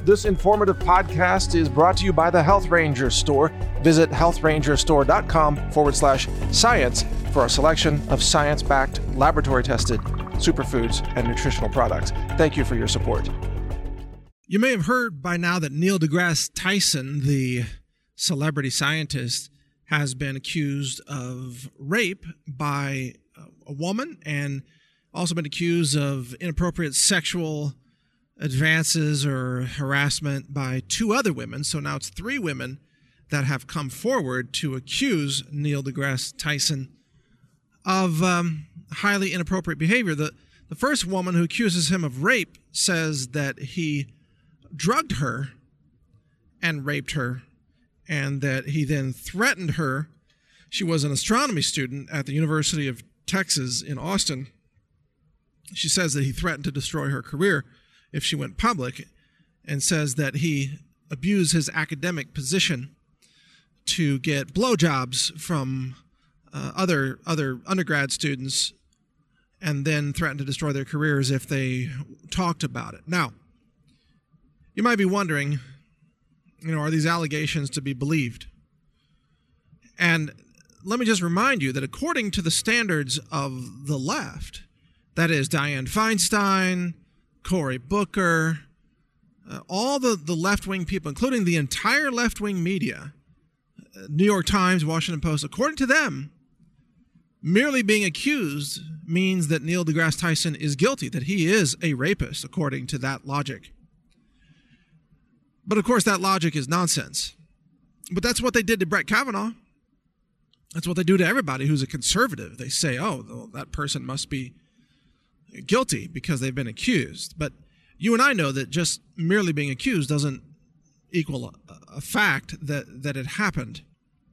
This informative podcast is brought to you by the Health Ranger Store. Visit healthrangerstore.com/science for a selection of science-backed, laboratory-tested superfoods and nutritional products. Thank you for your support. You may have heard by now that Neil deGrasse Tyson, the celebrity scientist, has been accused of rape by a woman and also been accused of inappropriate sexual advances or harassment by two other women. So now it's three women that have come forward to accuse Neil deGrasse Tyson of highly inappropriate behavior. The first woman who accuses him of rape says that he drugged her and raped her, and that he then threatened her. She was an astronomy student at the University of Texas in Austin. She says that he threatened to destroy her career if she went public, and says that he abused his academic position to get blowjobs from other undergrad students, and then threatened to destroy their careers if they talked about it. Now, you might be wondering, are these allegations to be believed? And let me just remind you that according to the standards of the left, that is Dianne Feinstein, Cory Booker, all the left-wing people, including the entire left-wing media, New York Times, Washington Post, according to them, merely being accused means that Neil deGrasse Tyson is guilty, that he is a rapist, according to that logic. But of course, that logic is nonsense. But that's what they did to Brett Kavanaugh. That's what they do to everybody who's a conservative. They say, oh, that person must be guilty because they've been accused. But you and I know that just merely being accused doesn't equal a fact that it happened.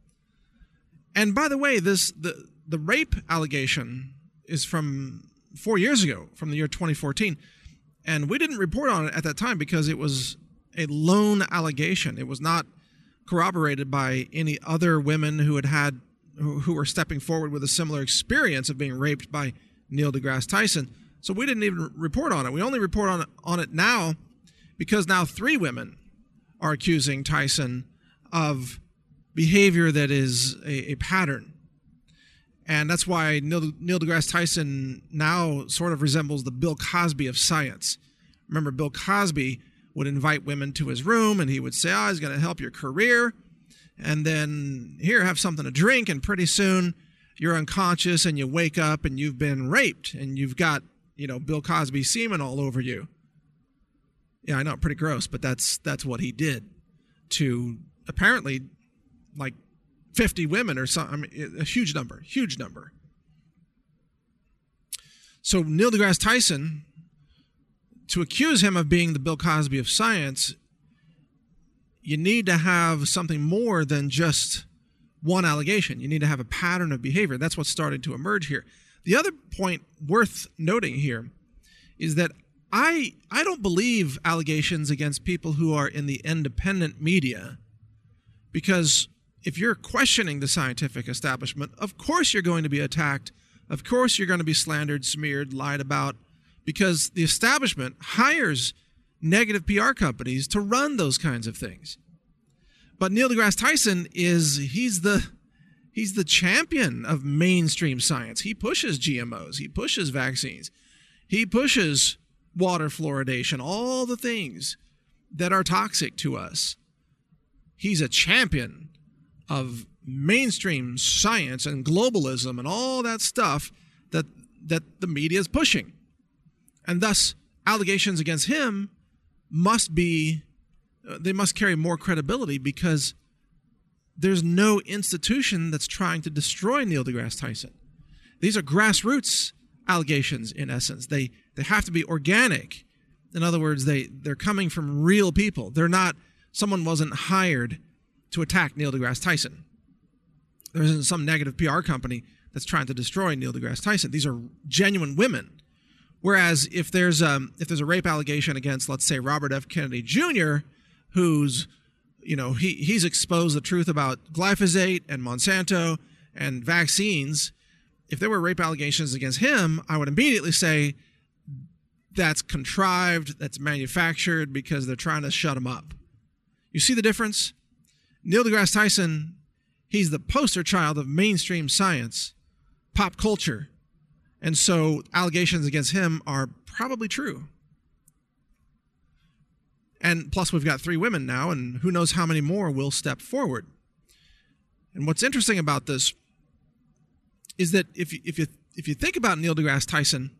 And by the way, the rape allegation is from 4 years ago, from the year 2014. And we didn't report on it at that time because it was a lone allegation. It was not corroborated by any other women who were stepping forward with a similar experience of being raped by Neil deGrasse Tyson. So we didn't even report on it. We only report on it now because now three women are accusing Tyson of behavior that is a pattern. And that's why Neil deGrasse Tyson now sort of resembles the Bill Cosby of science. Remember, Bill Cosby would invite women to his room and he would say, he's going to help your career. And then, here, have something to drink. And pretty soon you're unconscious and you wake up and you've been raped and you've got, Bill Cosby semen all over you. Yeah, I know, pretty gross, but that's what he did to apparently like 50 women or something. I mean, a huge number. So Neil deGrasse Tyson, to accuse him of being the Bill Cosby of science, you need to have something more than just one allegation. You need to have a pattern of behavior. That's what's starting to emerge here. The other point worth noting here is that I don't believe allegations against people who are in the independent media, because if you're questioning the scientific establishment, of course you're going to be attacked. Of course you're going to be slandered, smeared, lied about, because the establishment hires negative PR companies to run those kinds of things. But Neil deGrasse Tyson he's the champion of mainstream science. He pushes GMOs, he pushes vaccines, he pushes water fluoridation, all the things that are toxic to us. He's a champion of mainstream science and globalism and all that stuff that the media is pushing. And thus, allegations against him must carry more credibility, because there's no institution that's trying to destroy Neil deGrasse Tyson. These are grassroots allegations, in essence. They have to be organic. In other words, they're coming from real people. Someone wasn't hired to attack Neil deGrasse Tyson. There isn't some negative PR company that's trying to destroy Neil deGrasse Tyson. These are genuine women. Whereas if there's a rape allegation against, let's say, Robert F. Kennedy Jr., who's, he's exposed the truth about glyphosate and Monsanto and vaccines, if there were rape allegations against him, I would immediately say that's contrived, that's manufactured because they're trying to shut him up. You see the difference? Neil deGrasse Tyson, he's the poster child of mainstream science, pop culture. And so allegations against him are probably true. And plus we've got 3 women now, and who knows how many more will step forward. And what's interesting about this is that if you think about Neil deGrasse Tyson,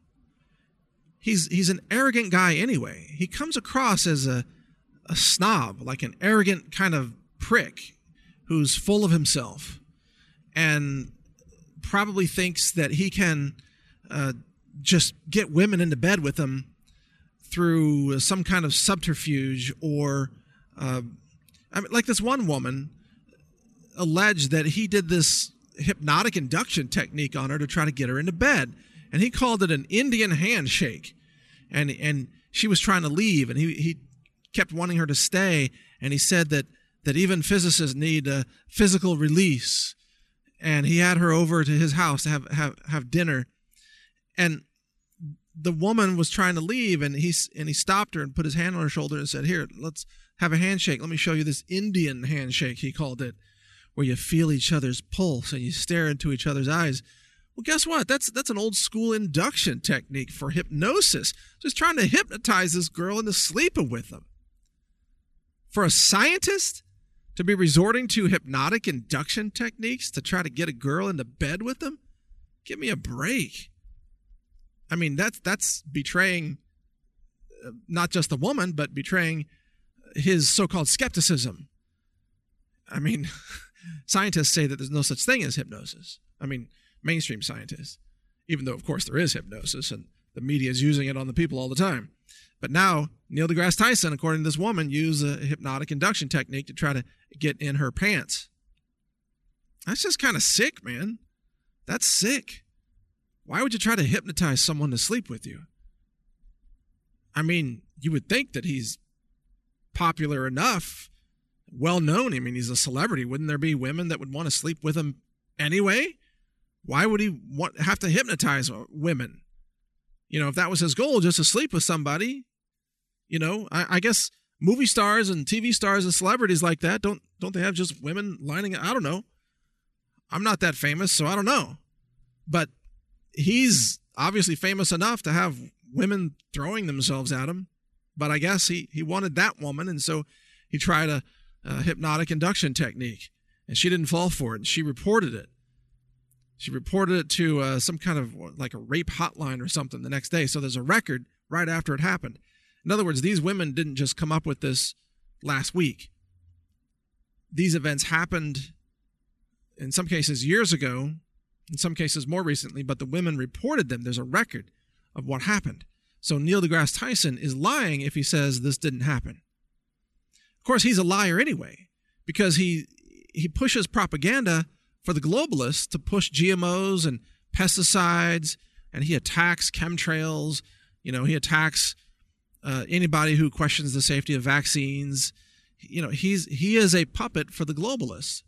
he's an arrogant guy anyway. He comes across as a snob, like an arrogant kind of prick who's full of himself and probably thinks that he can just get women into bed with him through some kind of subterfuge or like this one woman alleged that he did this hypnotic induction technique on her to try to get her into bed, and he called it an Indian handshake, and she was trying to leave, and he kept wanting her to stay, and he said that even physicists need a physical release, and he had her over to his house to have dinner, and the woman was trying to leave, and he stopped her and put his hand on her shoulder and said, "Here, let's have a handshake. Let me show you this Indian handshake," he called it, where you feel each other's pulse and you stare into each other's eyes. Well, guess what? That's an old school induction technique for hypnosis. Just trying to hypnotize this girl into sleeping with them. For a scientist to be resorting to hypnotic induction techniques to try to get a girl into bed with them? Give me a break. I mean, that's betraying not just the woman, but betraying his so-called skepticism. I mean, scientists say that there's no such thing as hypnosis. I mean, mainstream scientists, even though, of course, there is hypnosis, and the media is using it on the people all the time. But now, Neil deGrasse Tyson, according to this woman, used a hypnotic induction technique to try to get in her pants. That's just kind of sick, man. That's sick. Why would you try to hypnotize someone to sleep with you? I mean, you would think that he's popular enough, well-known. I mean, he's a celebrity. Wouldn't there be women that would want to sleep with him anyway? Why would he have to hypnotize women? You know, if that was his goal, just to sleep with somebody, you know, I guess movie stars and TV stars and celebrities like that, don't they have just women lining up? I don't know. I'm not that famous, so I don't know. But he's obviously famous enough to have women throwing themselves at him. But I guess he wanted that woman, and so he tried a hypnotic induction technique, and she didn't fall for it, and she reported it. She reported it to some kind of like a rape hotline or something the next day. So there's a record right after it happened. In other words, these women didn't just come up with this last week. These events happened in some cases years ago, in some cases more recently, but the women reported them. There's a record of what happened. So Neil deGrasse Tyson is lying if he says this didn't happen. Of course, he's a liar anyway, because he pushes propaganda for the globalists to push GMOs and pesticides, and he attacks chemtrails. You know, he attacks anybody who questions the safety of vaccines. You know, he is a puppet for the globalists,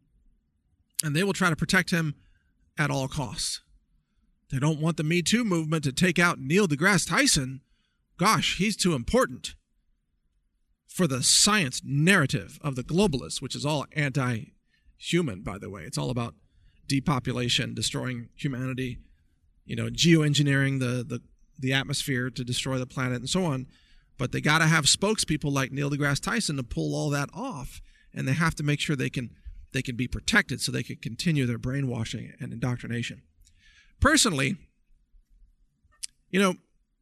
and they will try to protect him at all costs. They don't want the Me Too movement to take out Neil deGrasse Tyson. Gosh, he's too important for the science narrative of the globalists, which is all anti-human, by the way. It's all about depopulation, destroying humanity, you know, geoengineering the atmosphere to destroy the planet and so on. But they got to have spokespeople like Neil deGrasse Tyson to pull all that off, and they have to make sure they can be protected so they can continue their brainwashing and indoctrination. Personally, you know,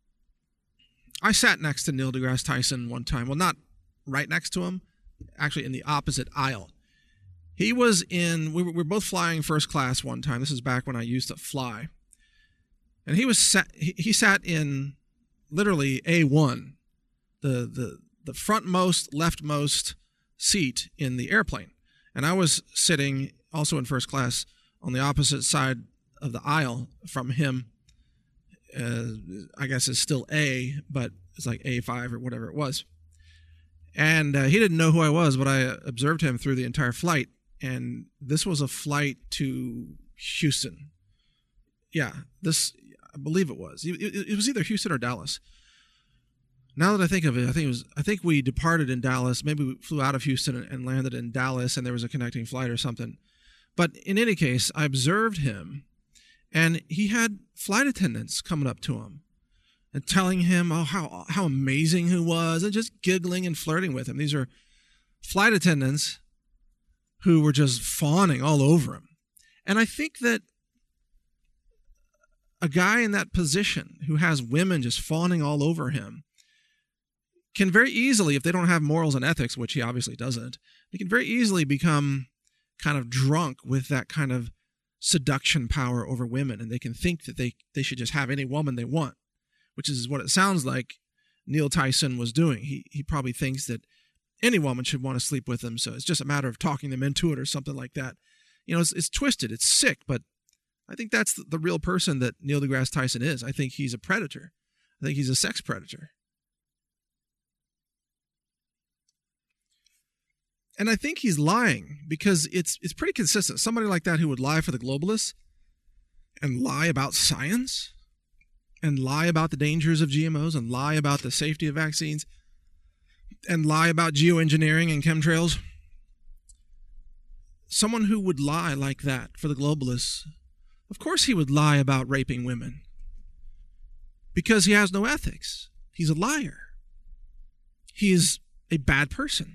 I sat next to Neil deGrasse Tyson one time. Well, not right next to him, actually in the opposite aisle. He was in, we were both flying first class one time. This is back when I used to fly. And he sat in literally A1, the frontmost, leftmost seat in the airplane. And I was sitting also in first class on the opposite side of the aisle from him. I guess it's still A, but it's like A5 or whatever it was. And he didn't know who I was, but I observed him through the entire flight. And this was a flight to Houston. Yeah, I believe it was. It was either Houston or Dallas. Now that I think of it, I think we departed in Dallas. Maybe we flew out of Houston and landed in Dallas, and there was a connecting flight or something. But in any case, I observed him, and he had flight attendants coming up to him and telling him how amazing he was, and just giggling and flirting with him. These are flight attendants who were just fawning all over him. And I think that a guy in that position who has women just fawning all over him can very easily, if they don't have morals and ethics, which he obviously doesn't, they can very easily become kind of drunk with that kind of seduction power over women, and they can think that they should just have any woman they want, which is what it sounds like Neil Tyson was doing. He probably thinks that any woman should want to sleep with him, so it's just a matter of talking them into it or something like that. It's twisted, it's sick, but I think that's the real person that Neil deGrasse Tyson is. I think he's a predator. I think he's a sex predator. And I think he's lying because it's pretty consistent. Somebody like that who would lie for the globalists and lie about science and lie about the dangers of GMOs and lie about the safety of vaccines and lie about geoengineering and chemtrails. Someone who would lie like that for the globalists, of course he would lie about raping women because he has no ethics. He's a liar. He is a bad person.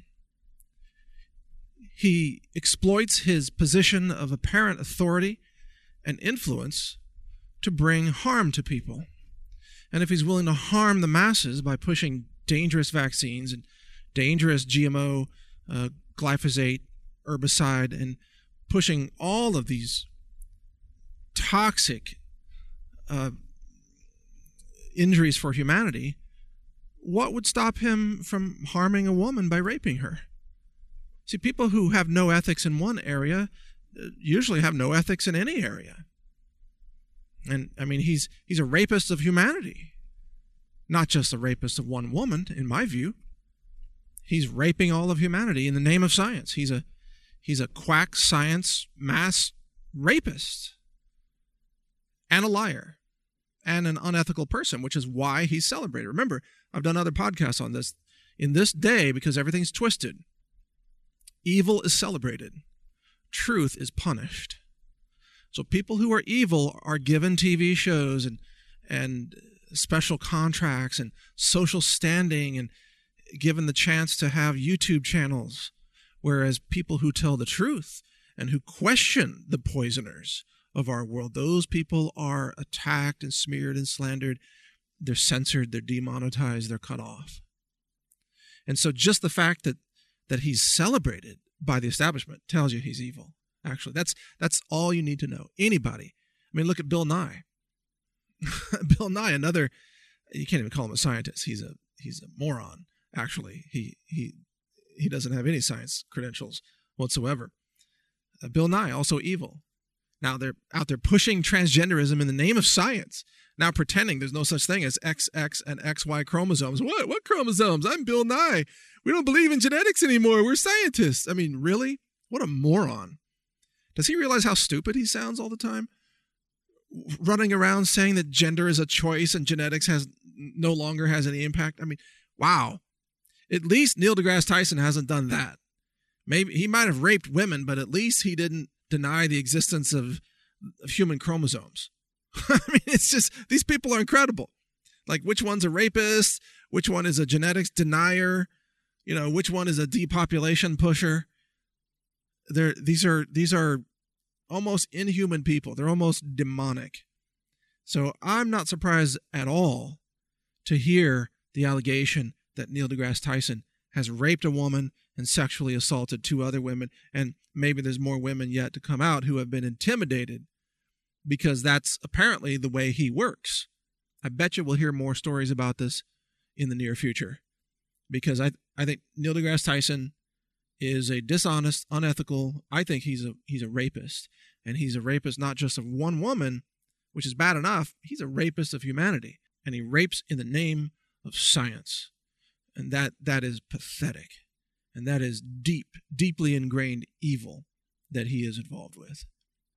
He exploits his position of apparent authority and influence to bring harm to people. And if he's willing to harm the masses by pushing dangerous vaccines and dangerous GMO, glyphosate, herbicide, and pushing all of these toxic injuries for humanity, what would stop him from harming a woman by raping her? See, people who have no ethics in one area usually have no ethics in any area. And I mean, he's a rapist of humanity, not just a rapist of one woman, in my view. He's raping all of humanity in the name of science. He's a quack science mass rapist and a liar and an unethical person, which is why he's celebrated. Remember, I've done other podcasts on this. In this day, because everything's twisted, evil is celebrated. Truth is punished. So people who are evil are given TV shows and special contracts and social standing and given the chance to have YouTube channels, whereas people who tell the truth and who question the poisoners of our world, those people are attacked and smeared and slandered. They're censored, they're demonetized, they're cut off. And so just the fact that he's celebrated by the establishment tells you he's evil. Actually, that's all you need to know. Anybody. I mean, look at Bill Nye. Bill Nye, another, you can't even call him a scientist. He's a moron. Actually, he doesn't have any science credentials whatsoever. Bill Nye, also evil. Now they're out there pushing transgenderism in the name of science. Now pretending there's no such thing as XX and XY chromosomes. What chromosomes? I'm Bill Nye. We don't believe in genetics anymore. We're scientists. I mean, really? What a moron. Does he realize how stupid he sounds all the time? Running around saying that gender is a choice and genetics no longer has any impact. I mean, wow. At least Neil deGrasse Tyson hasn't done that. Maybe he might have raped women, but at least he didn't deny the existence of human chromosomes. I mean, it's just, these people are incredible. Like, which one's a rapist? Which one is a genetics denier? Which one is a depopulation pusher? These are almost inhuman people. They're almost demonic. So I'm not surprised at all to hear the allegation that Neil deGrasse Tyson has raped a woman and sexually assaulted 2 other women, and maybe there's more women yet to come out who have been intimidated because that's apparently the way he works. I bet you we'll hear more stories about this in the near future, because I think Neil deGrasse Tyson is a dishonest, unethical, I think he's a rapist, and he's a rapist not just of one woman, which is bad enough, he's a rapist of humanity, and he rapes in the name of science, and that is pathetic, and that is deeply ingrained evil that he is involved with.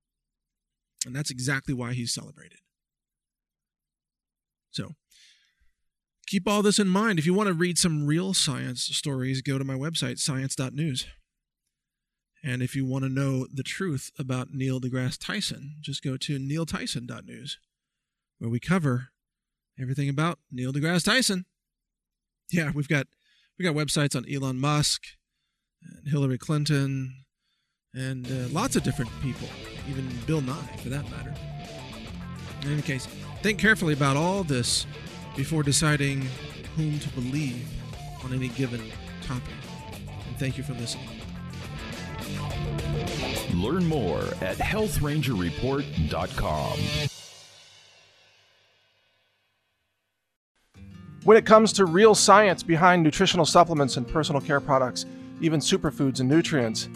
And that's exactly why he's celebrated. So, keep all this in mind. If you want to read some real science stories, go to my website, science.news. And if you want to know the truth about Neil deGrasse Tyson, just go to neiltyson.news, where we cover everything about Neil deGrasse Tyson. Yeah, we got websites on Elon Musk and Hillary Clinton and lots of different people, even Bill Nye for that matter. In any case, think carefully about all this before deciding whom to believe on any given topic. And thank you for listening. Learn more at healthrangerreport.com. When it comes to real science behind nutritional supplements and personal care products, even superfoods and nutrients,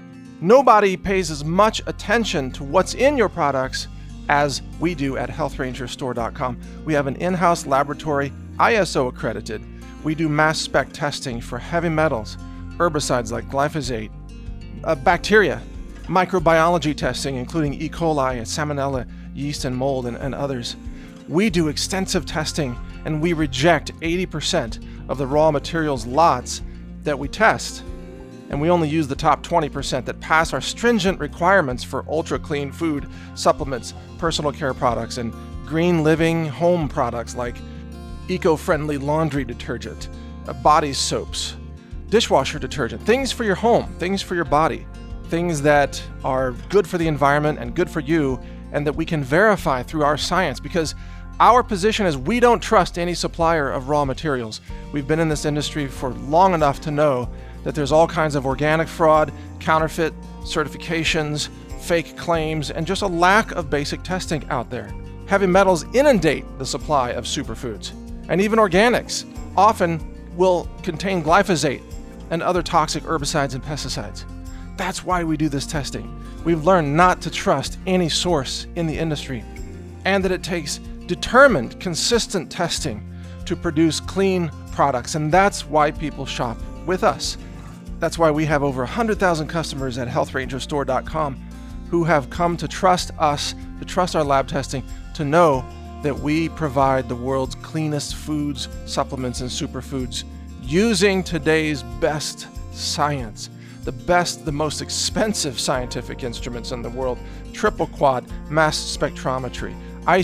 nobody pays as much attention to what's in your products as we do at healthrangerstore.com. We have an in-house laboratory, ISO accredited. We do mass spec testing for heavy metals, herbicides like glyphosate, bacteria, microbiology testing, including E. coli, salmonella, yeast, and mold, and others. We do extensive testing, and we reject 80% of the raw materials lots that we test. And we only use the top 20% that pass our stringent requirements for ultra-clean food, supplements, personal care products, and green living home products like eco-friendly laundry detergent, body soaps, dishwasher detergent, things for your home, things for your body, things that are good for the environment and good for you, and that we can verify through our science, because our position is we don't trust any supplier of raw materials. We've been in this industry for long enough to know that there's all kinds of organic fraud, counterfeit certifications, fake claims, and just a lack of basic testing out there. Heavy metals inundate the supply of superfoods, and even organics often will contain glyphosate and other toxic herbicides and pesticides. That's why we do this testing. We've learned not to trust any source in the industry, and that it takes determined, consistent testing to produce clean products, and that's why people shop with us. That's why we have over 100,000 customers at healthrangerstore.com who have come to trust us, to trust our lab testing, to know that we provide the world's cleanest foods, supplements, and superfoods using today's best science. The best, the most expensive scientific instruments in the world, triple quad mass spectrometry,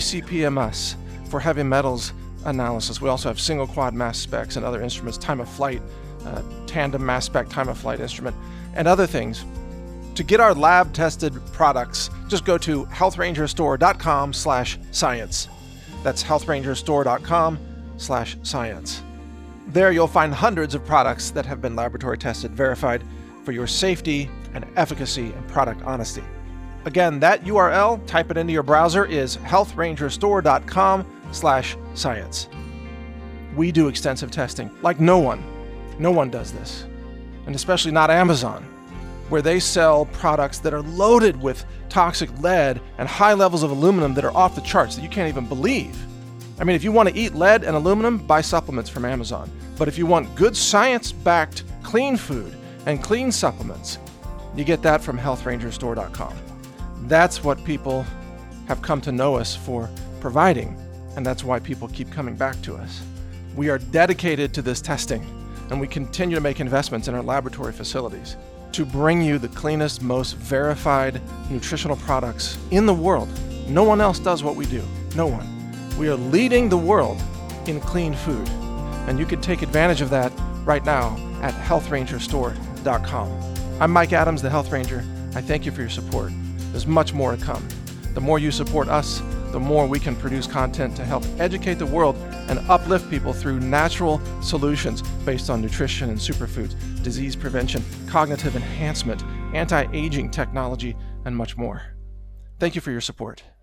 ICP-MS for heavy metals analysis. We also have single quad mass specs and other instruments, time of flight, tandem mass spec time of flight instrument, and other things. To get our lab tested products, just go to healthrangerstore.com/science. That's healthrangerstore.com/science. There you'll find hundreds of products that have been laboratory tested, verified for your safety and efficacy and product honesty. Again, that URL, type it into your browser, is healthrangerstore.com/science. We do extensive testing like no one. No one does this. And especially not Amazon, where they sell products that are loaded with toxic lead and high levels of aluminum that are off the charts that you can't even believe. I mean, if you want to eat lead and aluminum, buy supplements from Amazon. But if you want good science-backed clean food and clean supplements, you get that from healthrangerstore.com. That's what people have come to know us for providing, and that's why people keep coming back to us. We are dedicated to this testing, and we continue to make investments in our laboratory facilities to bring you the cleanest, most verified nutritional products in the world. No one else does what we do. No one. We are leading the world in clean food, and you can take advantage of that right now at healthrangerstore.com. I'm Mike Adams, the Health Ranger. I thank you for your support. There's much more to come. The more you support us, the more we can produce content to help educate the world and uplift people through natural solutions based on nutrition and superfoods, disease prevention, cognitive enhancement, anti-aging technology, and much more. Thank you for your support.